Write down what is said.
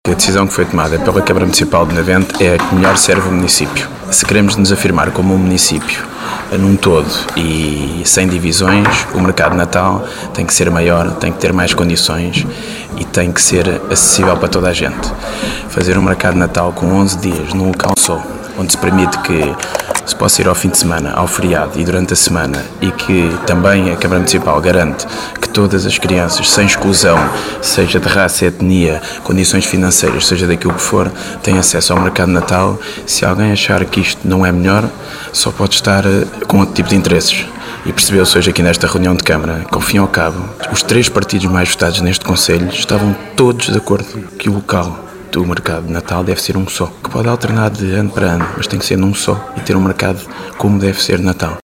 A decisão que foi tomada pela Câmara Municipal de Navente é a que melhor serve o município. Se queremos nos afirmar como um município num todo e sem divisões, o mercado de Natal tem que ser maior, tem que ter mais condições e tem que ser acessível para toda a gente. Fazer um mercado de Natal com 11 dias num local só, onde se permite que se possa ir ao fim de semana, ao feriado e durante a semana, e que também a Câmara Municipal garante que todas as crianças, sem exclusão, seja de raça, etnia, condições financeiras, seja daquilo que for, têm acesso ao mercado de Natal. Se alguém achar que isto não é melhor, só pode estar com outro tipo de interesses. E percebeu-se hoje aqui nesta reunião de Câmara que, ao fim e ao cabo, os 3 partidos mais votados neste Conselho estavam todos de acordo que o local do mercado de Natal deve ser um só, que pode alternar de ano para ano, mas tem que ser num só e ter um mercado como deve ser de Natal.